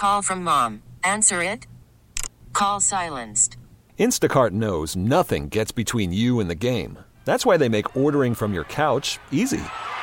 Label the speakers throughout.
Speaker 1: Call from mom. Answer it. Call silenced.
Speaker 2: Instacart knows nothing gets between you and the game. That's why they make ordering from your couch easy.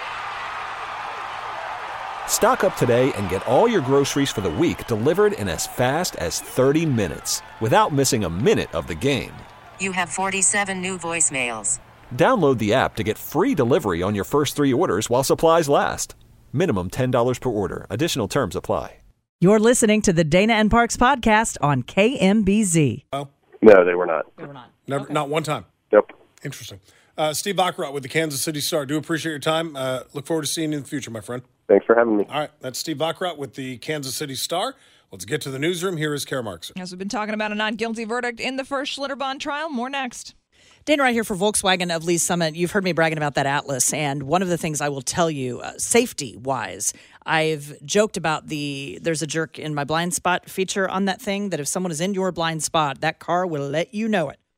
Speaker 2: Stock up today and get all your groceries for the week delivered in as fast as 30 minutes without missing a minute of the game.
Speaker 1: You have 47 new voicemails.
Speaker 2: Download the app to get free delivery on your first 3 orders while supplies last. Minimum $10 per order. Additional terms apply.
Speaker 3: You're listening to the Dana and Parks podcast on KMBZ.
Speaker 4: Oh.
Speaker 5: No, they were not.
Speaker 3: They were not.
Speaker 4: Never,
Speaker 3: Okay.
Speaker 4: Not one time.
Speaker 5: Nope.
Speaker 4: Interesting. Steve Baccarat with the Kansas City Star. Do appreciate your time. Look forward to seeing you in the future, my friend.
Speaker 5: Thanks for having me.
Speaker 4: All right, that's Steve Baccarat with the Kansas City Star. Let's get to the newsroom. Here is Kara Markser.
Speaker 6: As we've been talking about a not guilty verdict in the first Schlitterbahn trial, more next.
Speaker 3: Dana right here for Volkswagen of Lee's Summit. You've heard me bragging about that Atlas, and one of the things I will tell you, safety-wise, I've joked about there's a jerk in my blind spot feature on that thing, that if someone is in your blind spot, that car will let you know it.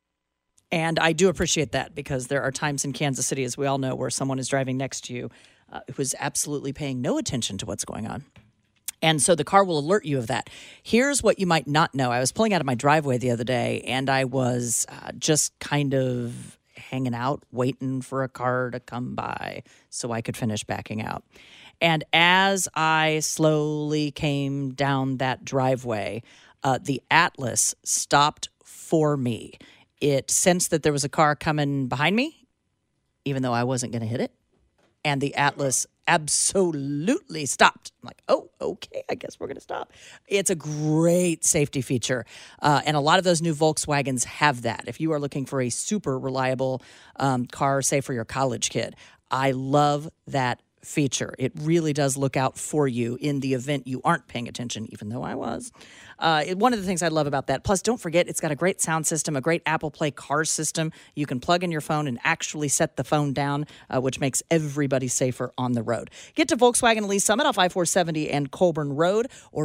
Speaker 3: And I do appreciate that, because there are times in Kansas City, as we all know, where someone is driving next to you who is absolutely paying no attention to what's going on. And so the car will alert you of that. Here's what you might not know. I was pulling out of my driveway the other day, and I was just kind of hanging out, waiting for a car to come by so I could finish backing out. And as I slowly came down that driveway, the Atlas stopped for me. It sensed that there was a car coming behind me, even though I wasn't going to hit it. And the Atlas absolutely stopped. I'm like, oh, okay, I guess we're going to stop. It's a great safety feature. And a lot of those new Volkswagens have that. If you are looking for a super reliable car, say for your college kid, I love that feature. It really does look out for you in the event you aren't paying attention, even though I was. One of the things I love about that, plus don't forget, it's got a great sound system, a great Apple Play car system. You can plug in your phone and actually set the phone down, which makes everybody safer on the road. Get to Volkswagen Lee's Summit off I-470 and Colburn Road, or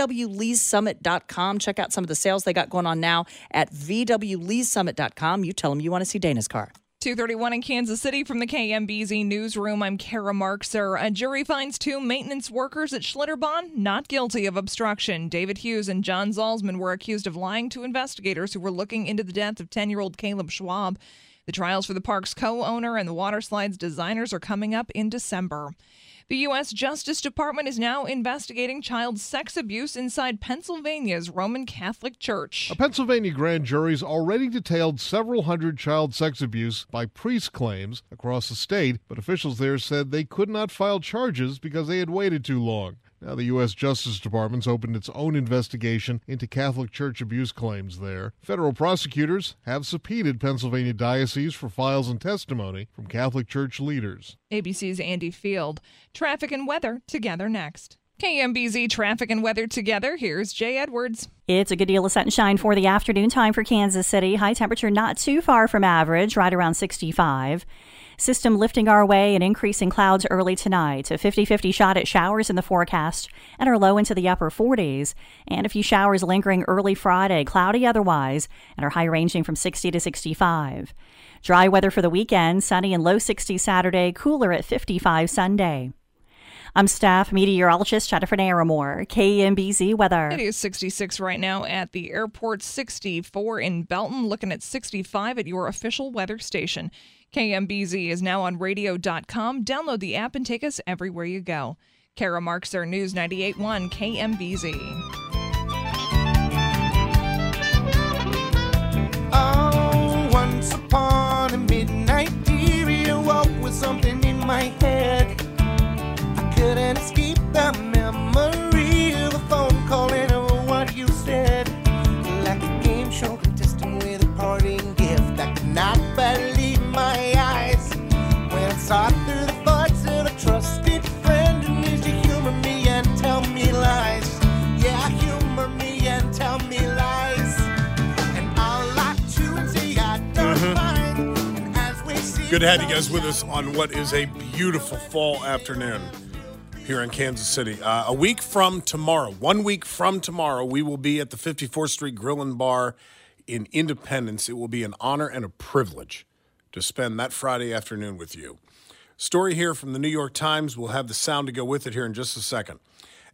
Speaker 3: VWLeeSummit.com. Check out some of the sales they got going on now at VWLeeSummit.com. You tell them you want to see Dana's car.
Speaker 6: 2:31 in Kansas City from the KMBZ newsroom. I'm Kara Markser. A jury finds 2 maintenance workers at Schlitterbahn not guilty of obstruction. David Hughes and John Zalzman were accused of lying to investigators who were looking into the death of 10-year-old Caleb Schwab. The trials for the park's co-owner and the water slides designers are coming up in December. The U.S. Justice Department is now investigating child sex abuse inside Pennsylvania's Roman Catholic Church.
Speaker 7: A Pennsylvania grand jury's already detailed several hundred child sex abuse by priest claims across the state, but officials there said they could not file charges because they had waited too long. Now the U.S. Justice Department's opened its own investigation into Catholic Church abuse claims there. Federal prosecutors have subpoenaed Pennsylvania dioceses for files and testimony from Catholic Church leaders.
Speaker 6: ABC's Andy Field. Traffic and weather together next. KMBZ traffic and weather together. Here's Jay Edwards.
Speaker 8: It's a good deal of sunshine for the afternoon time for Kansas City. High temperature not too far from average, right around 65. System lifting our way and increasing clouds early tonight. A 50-50 shot at showers in the forecast and are low into the upper 40s. And a few showers lingering early Friday, cloudy otherwise, and are high ranging from 60 to 65. Dry weather for the weekend, sunny and low 60s Saturday, cooler at 55 Sunday. I'm staff meteorologist Jennifer Naramore, KMBZ weather.
Speaker 6: It is 66 right now at the airport, 64 in Belton, looking at 65 at your official weather station. KMBZ is now on radio.com. Download the app and take us everywhere you go. Kara Markser, News 98.1 KMBZ.
Speaker 9: Oh, once upon a midnight period, I woke with something in my head. I couldn't escape the memory of a phone call and of what you said. Like a game show contestant with a parting gift. I could not believe my eyes when I saw through the thoughts of a trusted friend who needs to humor me and tell me lies. Yeah, humor me and tell me lies. And I'll lie to and say I don't mind. And as we see,
Speaker 4: Good to have you guys with us on what is a beautiful fall afternoon here in Kansas City. A week from tomorrow, 1 week from tomorrow, we will be at the 54th Street Grill and Bar in Independence. It will be an honor and a privilege to spend that Friday afternoon with you. Story here from the New York Times. We'll have the sound to go with it here in just a second.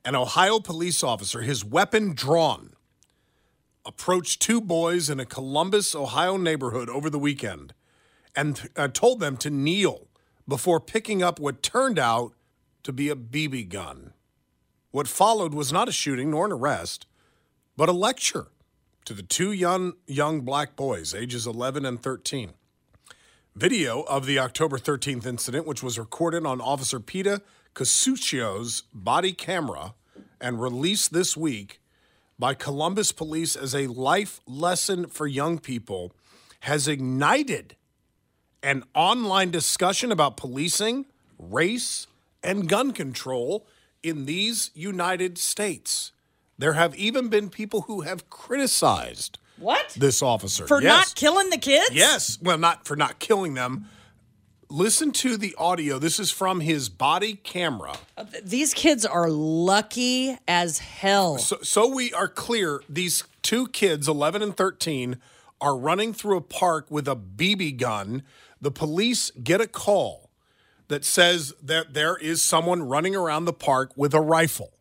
Speaker 4: An Ohio police officer, his weapon drawn, approached two boys in a Columbus, Ohio neighborhood over the weekend and told them to kneel before picking up what turned out to be a BB gun. What followed was not a shooting nor an arrest, but a lecture to the two young black boys, ages 11 and 13. Video of the October 13th incident, which was recorded on Officer Peta Casuccio's body camera and released this week by Columbus Police as a life lesson for young people, has ignited an online discussion about policing, race, and gun control in these United States. There have even been people who have criticized this officer.
Speaker 3: For not killing the kids?
Speaker 4: Yes. Well, not for not killing them. Listen to the audio. This is from his body camera.
Speaker 3: These kids are lucky as hell.
Speaker 4: So we are clear. These two kids, 11 and 13, are running through a park with a BB gun. The police get a call that says that there is someone running around the park with a rifle.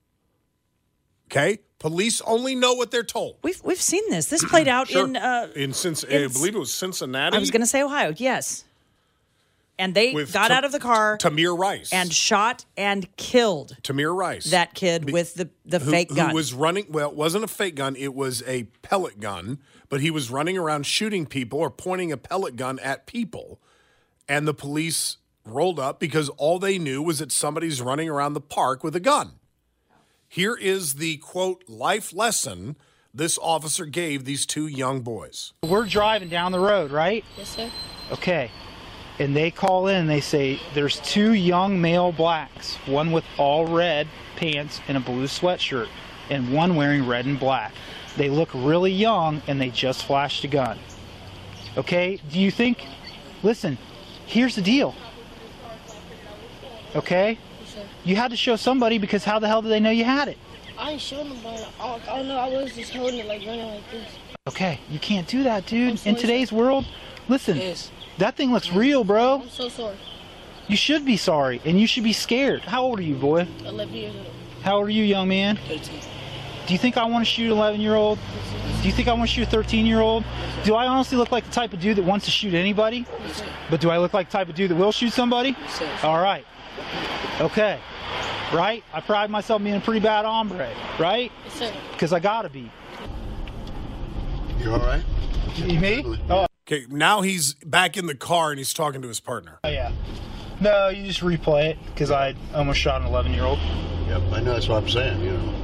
Speaker 4: Okay? Police only know what they're told.
Speaker 3: We've seen this. This played out in
Speaker 4: I believe it was Cincinnati.
Speaker 3: I was going to say Ohio. Yes. And they got out of the car.
Speaker 4: Tamir Rice.
Speaker 3: And shot and killed
Speaker 4: Tamir Rice.
Speaker 3: That kid with the fake gun.
Speaker 4: Who was running, well, it wasn't a fake gun. It was a pellet gun. But he was running around shooting people or pointing a pellet gun at people. And the police rolled up because all they knew was that somebody's running around the park with a gun. Here is the, quote, life lesson this officer gave these two young boys.
Speaker 5: We're driving down the road, right?
Speaker 10: Yes, sir.
Speaker 5: Okay. And they call in and they say, there's two young male blacks, one with all red pants and a blue sweatshirt, and one wearing red and black. They look really young and they just flashed a gun. Okay? Do you think, listen, here's the deal. Okay?
Speaker 10: Yes, sir.
Speaker 5: You had to show somebody because how the hell did they know you had it?
Speaker 10: I ain't showing them, but I don't know. I was just holding it like running like this.
Speaker 5: Okay, you can't do that, dude.
Speaker 10: I'm
Speaker 5: In today's world, listen,
Speaker 10: Yes.
Speaker 5: that thing looks real, bro.
Speaker 10: I'm so sorry.
Speaker 5: You should be sorry, and you should be scared. How old are you, boy?
Speaker 10: 11 years old.
Speaker 5: How old are you, young man?
Speaker 10: 13.
Speaker 5: Do you think I want to shoot an 11-year-old? Do you think I want to shoot a 13-year-old? Do I honestly look like the type of dude that wants to shoot anybody?
Speaker 10: Yes, sir.
Speaker 5: But do I look like the type of dude that will shoot somebody?
Speaker 10: Yes, sir.
Speaker 5: All right. Okay. Right? I pride myself on being a pretty bad hombre, right?
Speaker 10: Yes, sir.
Speaker 5: Because I gotta be.
Speaker 11: You all right?
Speaker 5: Me? Oh,
Speaker 4: Okay, now he's back in the car and he's talking to his partner.
Speaker 5: yeah. No, you just replay it because I almost shot an 11-year-old.
Speaker 11: Yep, I know. That's what I'm saying, you know.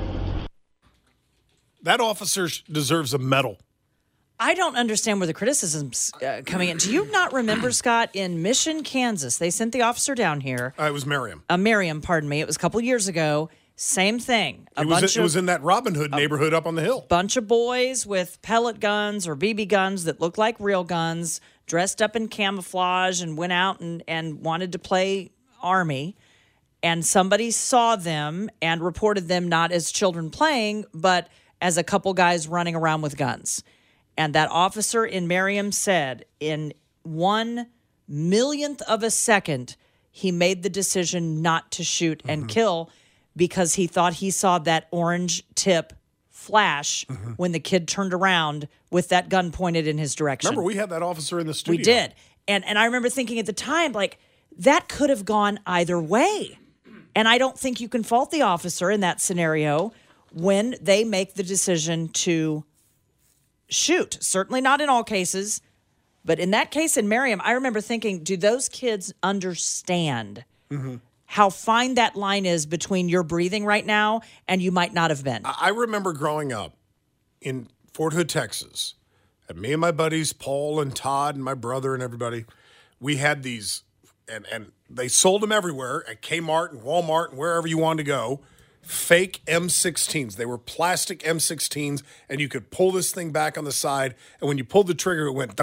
Speaker 4: That officer deserves a medal.
Speaker 3: I don't understand where the criticism's coming in. Do you not remember, Scott, in Mission, Kansas, they sent the officer down here.
Speaker 4: It was Merriam.
Speaker 3: Merriam, pardon me. It was a couple years ago. Same thing.
Speaker 4: It was in that Robin Hood neighborhood up on the hill.
Speaker 3: Bunch of boys with pellet guns or BB guns that looked like real guns, dressed up in camouflage and went out and wanted to play Army. And somebody saw them and reported them not as children playing, but as a couple guys running around with guns. And that officer in Merriam said in 1/1,000,000th of a second, he made the decision not to shoot and kill because he thought he saw that orange tip flash when the kid turned around with that gun pointed in his direction.
Speaker 4: Remember, we had that officer in the studio.
Speaker 3: We did. And I remember thinking at the time, like, that could have gone either way. And I don't think you can fault the officer in that scenario when they make the decision to shoot. Certainly not in all cases. But in that case in Merriam, I remember thinking, do those kids understand how fine that line is between you're breathing right now and you might not have been?
Speaker 4: I remember growing up in Fort Hood, Texas, and me and my buddies, Paul and Todd and my brother and everybody, we had these, and they sold them everywhere at Kmart and Walmart and wherever you wanted to go, fake M16s. They were plastic M16s, and you could pull this thing back on the side, and when you pulled the trigger, it went.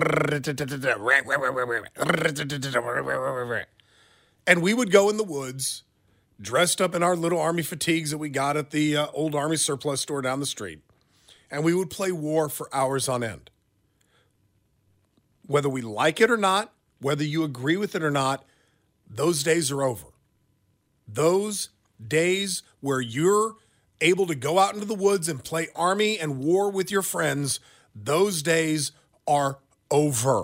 Speaker 4: And we would go in the woods, dressed up in our little Army fatigues that we got at the old Army surplus store down the street, and we would play war for hours on end. Whether we like it or not, whether you agree with it or not, those days are over. Those days where you're able to go out into the woods and play army and war with your friends, those days are over.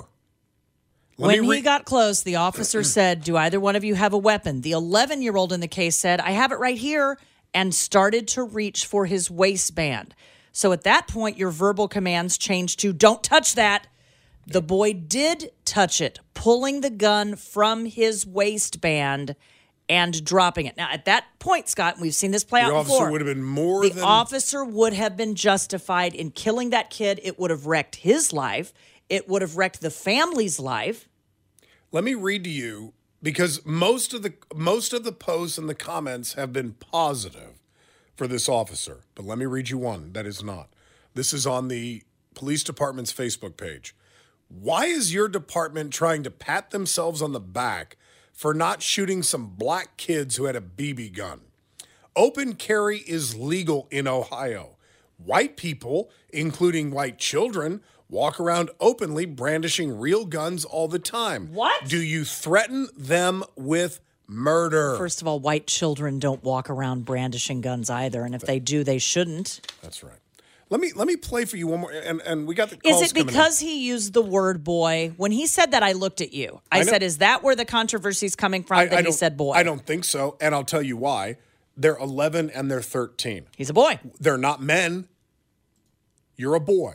Speaker 3: When he got close, the officer said, "Do either one of you have a weapon?" The 11-year-old in the case said, "I have it right here," and started to reach for his waistband. So at that point, your verbal commands changed to, "Don't touch that." The boy did touch it, pulling the gun from his waistband and dropping it. Now, at that point, Scott, we've seen this play out before.
Speaker 4: The officer would have been
Speaker 3: The officer would have been justified in killing that kid. It would have wrecked his life. It would have wrecked the family's life.
Speaker 4: Let me read to you, because most of the posts and the comments have been positive for this officer. But let me read you one that is not. This is on the police department's Facebook page. Why is your department trying to pat themselves on the back for not shooting some black kids who had a BB gun? Open carry is legal in Ohio. White people, including white children, walk around openly brandishing real guns all the time.
Speaker 3: What?
Speaker 4: Do you threaten them with murder?
Speaker 3: First of all, white children don't walk around brandishing guns either, and if they do, they shouldn't.
Speaker 4: That's right. Let me play for you one more, and we got the calls.
Speaker 3: Is it because he used the word boy? When he said that, I looked at you. I said, "Is that where the controversy is coming from?" That he said boy.
Speaker 4: I don't think so, and I'll tell you why. They're 11 and they're 13.
Speaker 3: He's a boy.
Speaker 4: They're not men. You're a boy.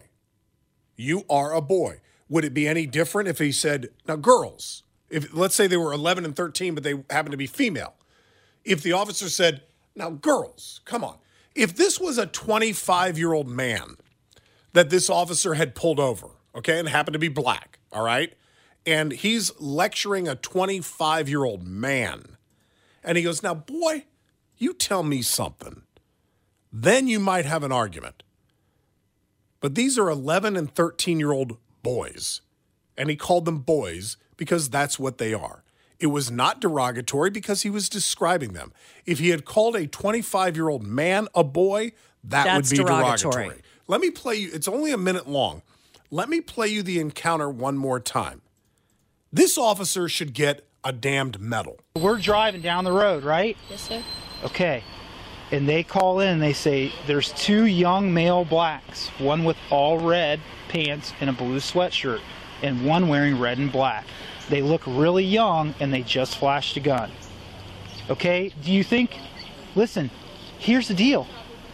Speaker 4: You are a boy. Would it be any different if he said, now girls, if let's say they were 11 and 13, but they happen to be female. If the officer said, now girls, come on. If this was a 25-year-old man that this officer had pulled over, okay, and happened to be black, all right, and he's lecturing a 25-year-old man, and he goes, now boy, you tell me something. Then you might have an argument. But these are 11 and 13-year-old boys. And he called them boys because that's what they are. It was not derogatory because he was describing them. If he had called a 25-year-old man a boy, that's would be derogatory. Let me play you. It's only a minute long. Let me play you the encounter one more time. This officer should get a damned medal.
Speaker 5: We're driving down the road, right?
Speaker 10: Yes, sir.
Speaker 5: Okay. And they call in and they say, there's two young male blacks, one with all red pants and a blue sweatshirt, and one wearing red and black. They look really young and they just flashed a gun. Okay? Do you think, listen, here's the deal.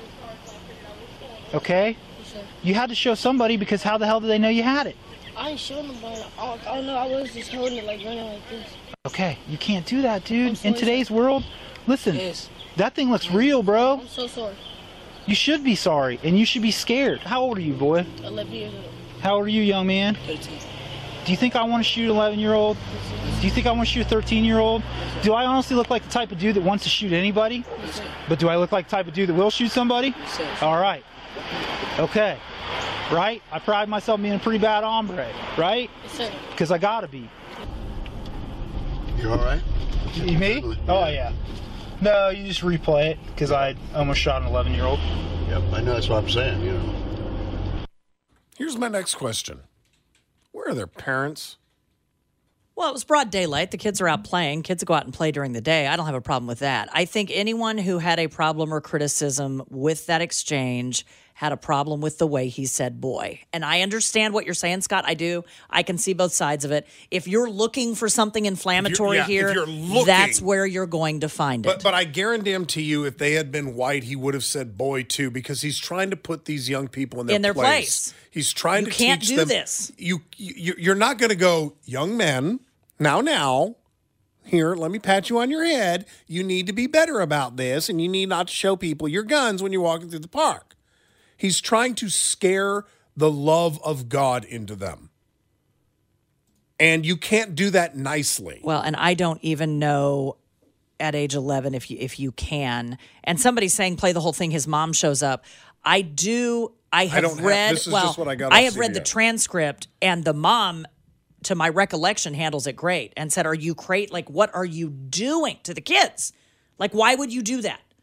Speaker 5: Okay?
Speaker 10: Yes, sir.
Speaker 5: You had to show somebody because how the hell did they know you had it?
Speaker 10: I ain't showing them, but I don't know. I was just holding it like running like this.
Speaker 5: Okay, you can't do that, dude.
Speaker 10: So
Speaker 5: In today's world, listen.
Speaker 10: Yes.
Speaker 5: That thing looks real, bro.
Speaker 10: I'm so sorry.
Speaker 5: You should be sorry, and you should be scared. How old are you, boy?
Speaker 10: 11 years old.
Speaker 5: How old are you, young man?
Speaker 10: 13.
Speaker 5: Do you think I want to shoot an 11-year-old? Do you think I want to shoot a 13-year-old? Do I honestly look like the type of dude that wants to shoot anybody?
Speaker 10: Yes, sir.
Speaker 5: But do I look like the type of dude that will shoot somebody?
Speaker 10: Yes, sir.
Speaker 5: All right. Okay. Right? I pride myself on being a pretty bad hombre, right?
Speaker 10: Yes, sir.
Speaker 5: Because I gotta be.
Speaker 11: You all right?
Speaker 5: You, me? Oh, yeah. No, you just replay it because I almost shot an 11-year-old.
Speaker 11: Yep, I know. That's what I'm saying, you know.
Speaker 4: Here's my next question. Where are their parents?
Speaker 3: Well, it was broad daylight. The kids are out playing. Kids go out and play during the day. I don't have a problem with that. I think anyone who had a problem or criticism with that exchange had a problem with the way he said boy. And I understand what you're saying, Scott. I do. I can see both sides of it. If you're looking for something inflammatory here, that's where you're going to find it.
Speaker 4: But I guarantee you, if they had been white, he would have said boy too, because he's trying to put these young people in their place. He's trying to teach them.
Speaker 3: You can't do this.
Speaker 4: You're not going to go, young men, now, here, let me pat you on your head. You need to be better about this, and you need not to show people your guns when you're walking through the park. He's trying to scare the love of God into them. And you can't do that nicely.
Speaker 3: Well, and I don't even know at age 11 if you can. And somebody's saying play the whole thing. His mom shows up. I have read the transcript, and the mom, to my recollection, handles it great and said, are you what are you doing to the kids? Like, why would you do that?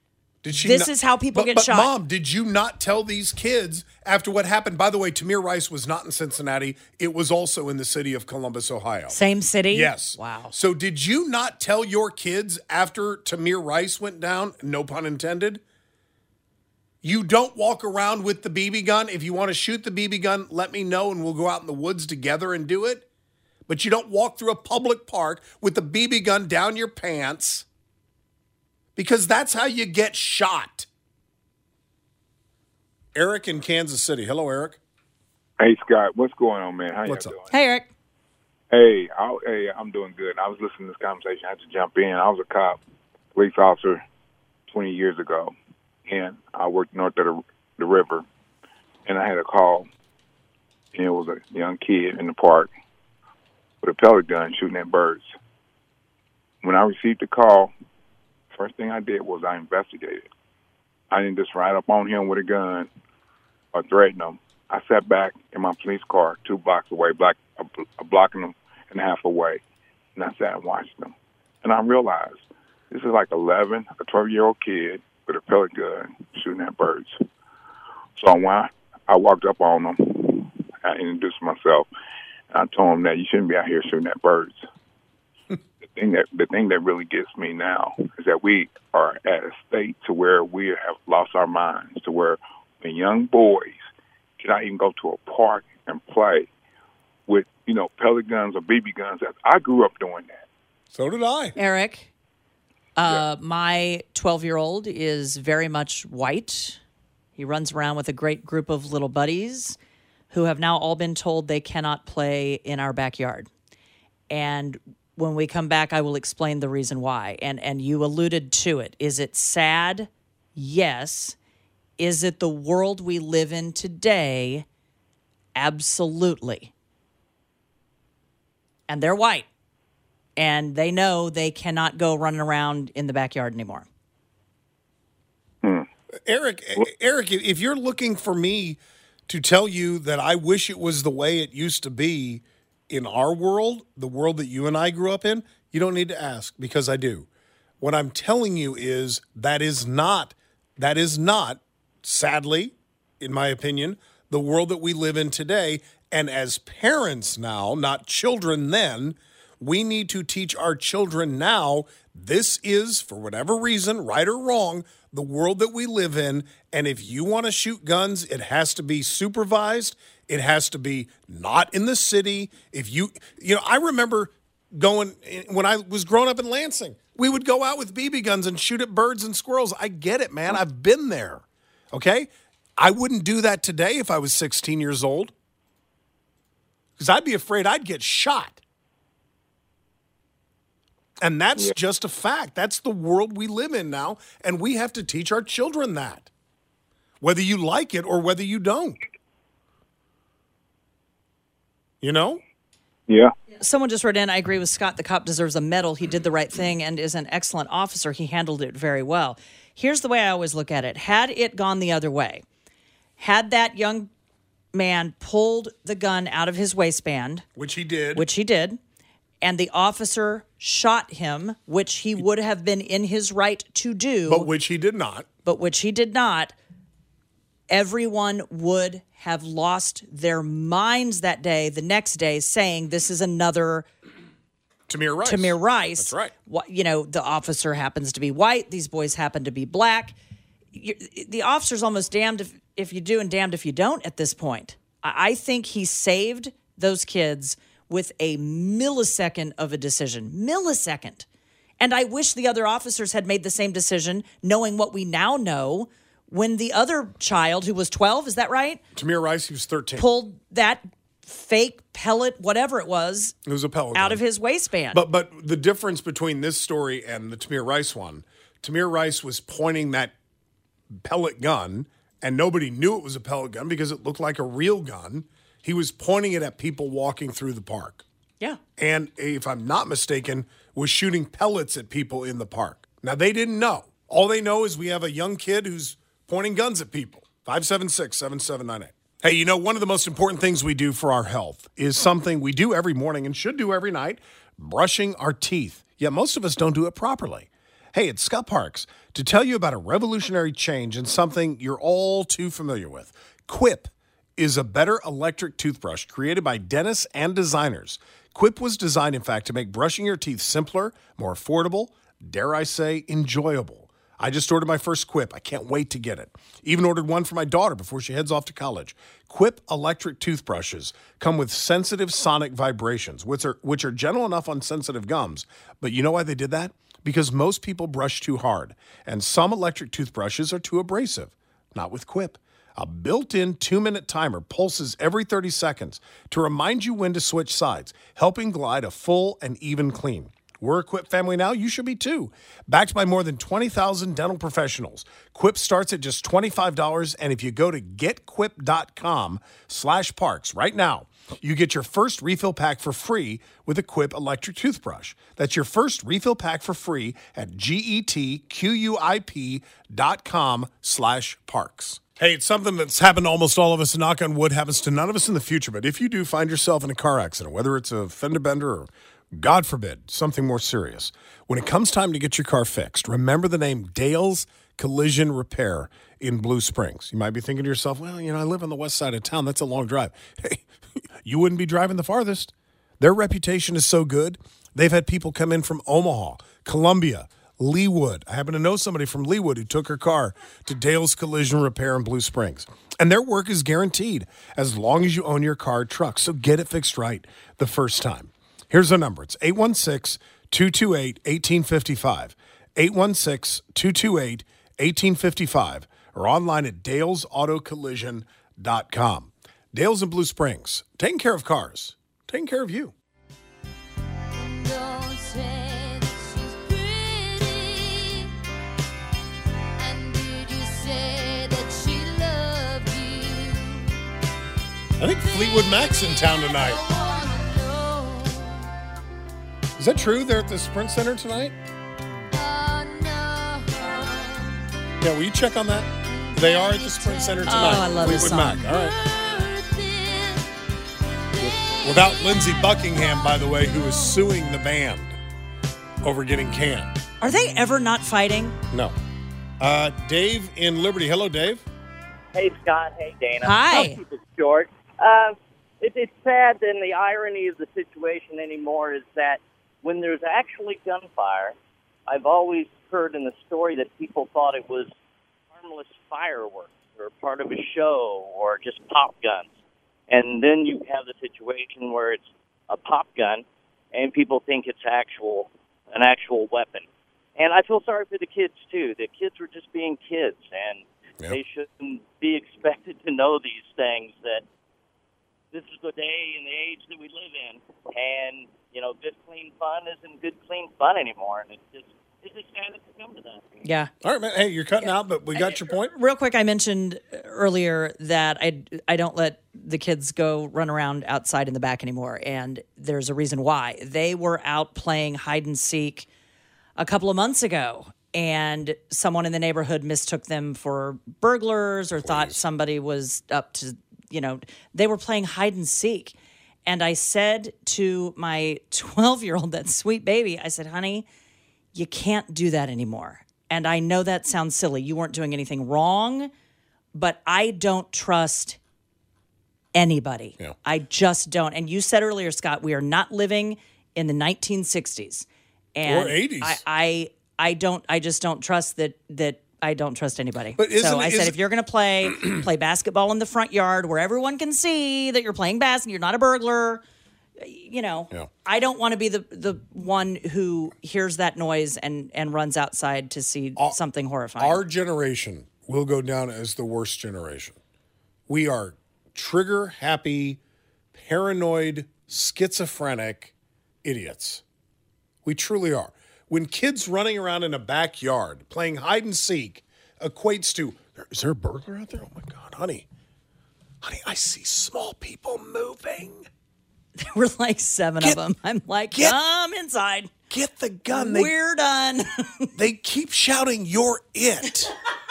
Speaker 3: This is how people get shot.
Speaker 4: Mom, did you not tell these kids after what happened? By the way, Tamir Rice was not in Cincinnati. It was also in the city of Columbus, Ohio.
Speaker 3: Same city?
Speaker 4: Yes.
Speaker 3: Wow.
Speaker 4: So did you not tell your kids after Tamir Rice went down, no pun intended? You don't walk around with the BB gun. If you want to shoot the BB gun, let me know and we'll go out in the woods together and do it. But you don't walk through a public park with the BB gun down your pants. Because that's how you get shot. Eric in Kansas City. Hello, Eric.
Speaker 12: Hey, Scott. What's going on, man? How you doing?
Speaker 3: Hey, Eric.
Speaker 12: Hey, I'm doing good. I was listening to this conversation. I had to jump in. I was a cop, police officer 20 years ago, and I worked north of the river, and I had a call, and it was a young kid in the park with a pellet gun shooting at birds. When I received the call, first thing I did was I investigated. I didn't just ride up on him with a gun or threaten him. I sat back in my police car 2 blocks away, a block and a half away, and I sat and watched them. And I realized this is like a 12-year-old kid with a pellet gun shooting at birds. So when I walked up on them, I introduced myself, and I told him that you shouldn't be out here shooting at birds. The thing that really gets me now is that we are at a state to where we have lost our minds, to where when young boys cannot even go to a park and play with, pellet guns or BB guns. I grew up doing that.
Speaker 4: So did I.
Speaker 3: Eric, my 12-year-old is very much white. He runs around with a great group of little buddies who have now all been told they cannot play in our backyard. And when we come back, I will explain the reason why. And you alluded to it. Is it sad? Yes. Is it the world we live in today? Absolutely. And they're white. And they know they cannot go running around in the backyard anymore.
Speaker 4: Eric, if you're looking for me to tell you that I wish it was the way it used to be in our world, the world that you and I grew up in, you don't need to ask, because I do. What I'm telling you is that is not, sadly, in my opinion, the world that we live in today. And as parents now, not children then, we need to teach our children now, this is, for whatever reason, right or wrong, the world that we live in. And if you want to shoot guns, it has to be supervised. It has to be not in the city. If I remember going, when I was growing up in Lansing, we would go out with BB guns and shoot at birds and squirrels. I get it, man. I've been there. Okay? I wouldn't do that today if I was 16 years old, because I'd be afraid I'd get shot. And that's just a fact. That's the world we live in now, and we have to teach our children that, whether you like it or whether you don't.
Speaker 12: Yeah.
Speaker 3: Someone just wrote in, I agree with Scott. The cop deserves a medal. He did the right thing and is an excellent officer. He handled it very well. Here's the way I always look at it. Had it gone the other way, had that young man pulled the gun out of his waistband,
Speaker 4: which he did,
Speaker 3: and the officer shot him, which he would have been in his right to do,
Speaker 4: but which he did not, everyone would have lost their minds that day, the next day, saying this is another Tamir Rice. That's right.
Speaker 3: The officer happens to be white. These boys happen to be black. The officer's almost damned if you do and damned if you don't at this point. I think he saved those kids with a millisecond of a decision. Millisecond. And I wish the other officers had made the same decision, knowing what we now know, when the other child, who was 12, is that right?
Speaker 4: Tamir Rice, he was 13.
Speaker 3: Pulled that fake pellet, whatever it was
Speaker 4: a pellet
Speaker 3: out
Speaker 4: gun
Speaker 3: of his waistband.
Speaker 4: But the difference between this story and the Tamir Rice one, Tamir Rice was pointing that pellet gun, and nobody knew it was a pellet gun because it looked like a real gun. He was pointing it at people walking through the park.
Speaker 3: Yeah.
Speaker 4: And if I'm not mistaken, was shooting pellets at people in the park. Now, they didn't know. All they know is we have a young kid who's pointing guns at people. 576-7798. Hey, one of the most important things we do for our health is something we do every morning and should do every night, brushing our teeth. Yet most of us don't do it properly. Hey, it's Scott Parks to tell you about a revolutionary change in something you're all too familiar with. Quip is a better electric toothbrush created by dentists and designers. Quip was designed, in fact, to make brushing your teeth simpler, more affordable, dare I say, enjoyable. I just ordered my first Quip. I can't wait to get it. Even ordered one for my daughter before she heads off to college. Quip electric toothbrushes come with sensitive sonic vibrations, which are gentle enough on sensitive gums. But you know why they did that? Because most people brush too hard, and some electric toothbrushes are too abrasive. Not with Quip. A built-in 2-minute timer pulses every 30 seconds to remind you when to switch sides, helping glide a full and even clean. We're a Quip family now. You should be too. Backed by more than 20,000 dental professionals. Quip starts at just $25, and if you go to getquip.com/parks right now, you get your first refill pack for free with a Quip electric toothbrush. That's your first refill pack for free at getquip.com/parks. Hey, it's something that's happened to almost all of us, and knock on wood, happens to none of us in the future. But if you do find yourself in a car accident, whether it's a fender bender or, God forbid, something more serious, when it comes time to get your car fixed, remember the name Dale's Collision Repair in Blue Springs. You might be thinking to yourself, well, I live on the west side of town. That's a long drive. Hey, you wouldn't be driving the farthest. Their reputation is so good, they've had people come in from Omaha, Columbia, Leawood. I happen to know somebody from Leawood who took her car to Dale's Collision Repair in Blue Springs. And their work is guaranteed as long as you own your car or truck. So get it fixed right the first time. Here's the number. It's 816-228-1855. 816-228-1855. Or online at dalesautocollision.com. Dale's in Blue Springs. Taking care of cars. Taking care of you. I think Fleetwood Mac's in town tonight. Is that true? They're at the Sprint Center tonight? Yeah, will you check on that? They are at the Sprint Center tonight.
Speaker 3: Oh, I love this song.
Speaker 4: Mac. All right. Without Lindsey Buckingham, by the way, who is suing the band over getting canned.
Speaker 3: Are they ever not fighting?
Speaker 4: No. Dave in Liberty. Hello, Dave.
Speaker 13: Hey, Scott. Hey, Dana.
Speaker 3: Hi.
Speaker 13: I'll keep it short. It's sad, and the irony of the situation anymore is that when there's actually gunfire, I've always heard in the story that people thought it was harmless fireworks or part of a show or just pop guns. And then you have the situation where it's a pop gun and people think it's an actual weapon. And I feel sorry for the kids, too. The kids were just being kids, and they shouldn't be expected to know these things, that this is the day and the age that we live in. And, good, clean fun isn't good, clean fun anymore. And it's just sad it's come to that.
Speaker 3: Yeah.
Speaker 4: All right, man. Hey, you're cutting out, but we got your point.
Speaker 3: Real quick, I mentioned earlier that I don't let the kids go run around outside in the back anymore, and there's a reason why. They were out playing hide and seek a couple of months ago, and someone in the neighborhood mistook them for burglars or thought somebody was up to, they were playing hide and seek. And I said to my 12-year-old, that sweet baby, I said, honey, you can't do that anymore. And I know that sounds silly. You weren't doing anything wrong, but I don't trust anybody.
Speaker 4: Yeah.
Speaker 3: I just don't. And you said earlier, Scott, we are not living in the 1960s. And
Speaker 4: or 80s.
Speaker 3: I just don't trust that I don't trust anybody.
Speaker 4: But
Speaker 3: so I said, if you're going to play basketball in the front yard where everyone can see that you're playing basketball, you're not a burglar, I don't want to be the one who hears that noise and runs outside to see something horrifying.
Speaker 4: Our generation will go down as the worst generation. We are trigger-happy, paranoid, schizophrenic idiots. We truly are. When kids running around in a backyard playing hide and seek equates to, is there a burglar out there? Oh, my God, honey, I see small people moving.
Speaker 3: There were like 7 of them. I'm like, come inside.
Speaker 4: Get the gun.
Speaker 3: We're done.
Speaker 4: They keep shouting, you're it.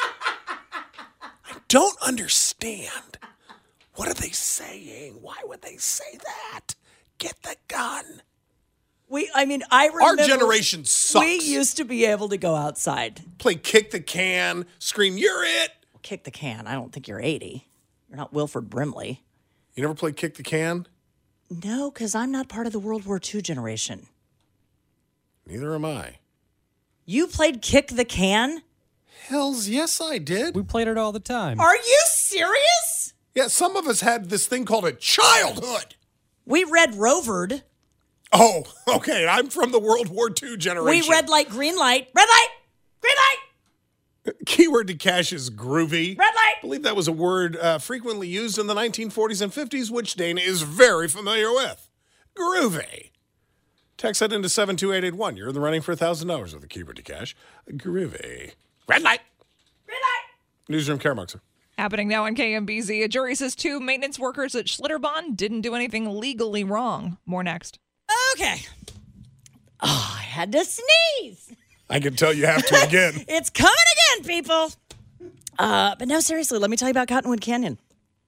Speaker 4: I don't understand. What are they saying? Why would they say that? Get the gun.
Speaker 3: I remember
Speaker 4: our generation sucks.
Speaker 3: We used to be able to go outside.
Speaker 4: Play kick the can, scream, "You're it!"
Speaker 3: Kick the can. I don't think you're 80. You're not Wilford Brimley.
Speaker 4: You never played kick the can?
Speaker 3: No, because I'm not part of the World War II generation.
Speaker 4: Neither am I.
Speaker 3: You played kick the can?
Speaker 4: Hells yes, I did.
Speaker 14: We played it all the time.
Speaker 3: Are you serious?
Speaker 4: Yeah, some of us had this thing called a childhood.
Speaker 3: We read Rovered.
Speaker 4: Oh, okay. I'm from the World War II generation.
Speaker 3: We red light, green light. Red light! Green light!
Speaker 4: Keyword to cache is groovy.
Speaker 3: Red light!
Speaker 4: I believe that was a word frequently used in the 1940s and 50s, which Dana is very familiar with. Groovy. Text that into 72881. You're in the running for $1,000 with the keyword to cache. Groovy. Red light.
Speaker 3: Red light.
Speaker 4: Newsroom Kara
Speaker 6: Happening now on KMBZ. A jury says 2 maintenance workers at Schlitterbahn didn't do anything legally wrong. More next.
Speaker 3: Okay. Oh, I had to sneeze.
Speaker 4: I can tell you have to again.
Speaker 3: It's coming again, people. But no, seriously, let me tell you about Cottonwood Canyon.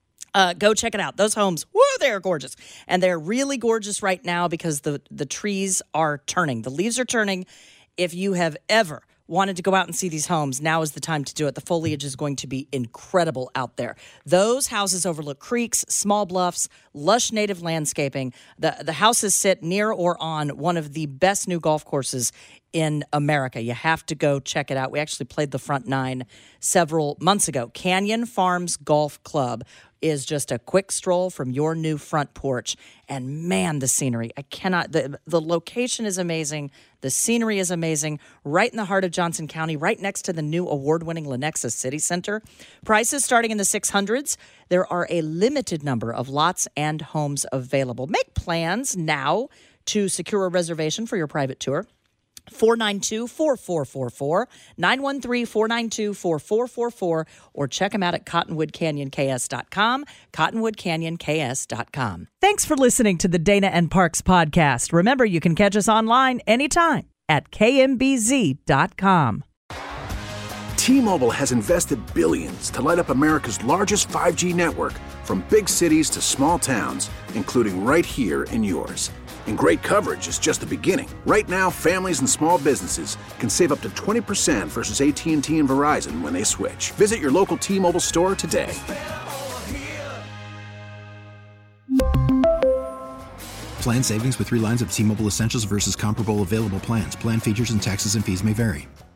Speaker 3: Go check it out. Those homes, woo, they're gorgeous. And they're really gorgeous right now because the trees are turning. The leaves are turning. If you have ever wanted to go out and see these homes, now is the time to do it. The foliage is going to be incredible out there. Those houses overlook creeks, small bluffs, lush native landscaping. The houses sit near or on one of the best new golf courses in America. You have to go check it out. We actually played the front 9 several months ago. Canyon Farms Golf Club is just a quick stroll from your new front porch. And man, the scenery. The location is amazing. The scenery is amazing. Right in the heart of Johnson County, right next to the new award-winning Lenexa City Center. Prices starting in the 600s. There are a limited number of lots and homes available. Make plans now to secure a reservation for your private tour. 492-4444, 913-492-4444, or check them out at cottonwoodcanyonks.com, cottonwoodcanyonks.com. Thanks for listening to the Dana and Parks podcast. Remember, you can catch us online anytime at kmbz.com.
Speaker 15: T-Mobile has invested billions to light up America's largest 5G network, from big cities to small towns, including right here in yours. And great coverage is just the beginning. Right now, families and small businesses can save up to 20% versus AT&T and Verizon when they switch. Visit your local T-Mobile store today.
Speaker 16: Plan savings with 3 lines of T-Mobile Essentials versus comparable available plans. Plan features and taxes and fees may vary.